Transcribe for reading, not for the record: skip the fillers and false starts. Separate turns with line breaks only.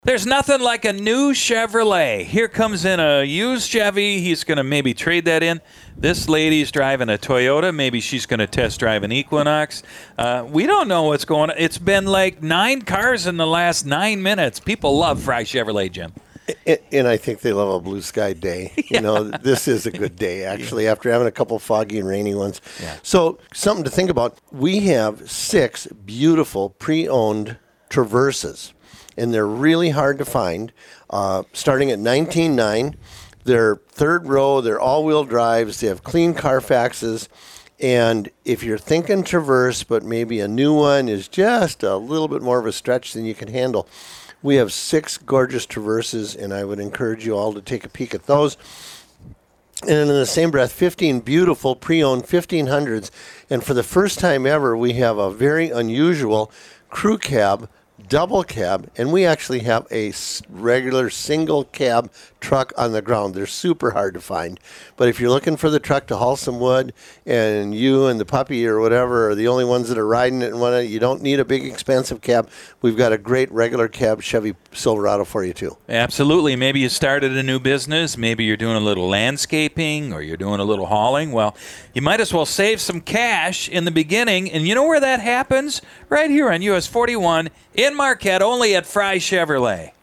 There's nothing like a new Chevrolet. Here comes in a used Chevy. He's going to maybe trade that in. This lady's driving a Toyota. Maybe she's going to test drive an Equinox. We don't know what's going on. It's been like 9 cars in the last 9 minutes. People love Fry Chevrolet, Jim.
And I think they love a blue sky day. You know, this is a good day, actually, after having a couple foggy and rainy ones.
Yeah.
So something to think about. We have 6 beautiful pre-owned Traverses, and they're really hard to find, starting at $19,900. They're third row. They're all-wheel drives. They have clean Carfaxes. And if you're thinking Traverse, but maybe a new one is just a little bit more of a stretch than you can handle, we have 6 gorgeous Traverses, and I would encourage you all to take a peek at those. And in the same breath, 15 beautiful pre-owned 1500s. And for the first time ever, we have a very unusual crew cab, double cab, and we actually have a regular single cab truck on the ground. They're super hard to find. But if you're looking for the truck to haul some wood, and you and the puppy or whatever are the only ones that are riding it and whatnot, you don't need a big expensive cab. We've got a great regular cab Chevy Silverado for you too.
Absolutely. Maybe you started a new business. Maybe you're doing a little landscaping or you're doing a little hauling. Well, you might as well save some cash in the beginning. And you know where that happens? Right here on US 41 in Marquette, only at Fry Chevrolet.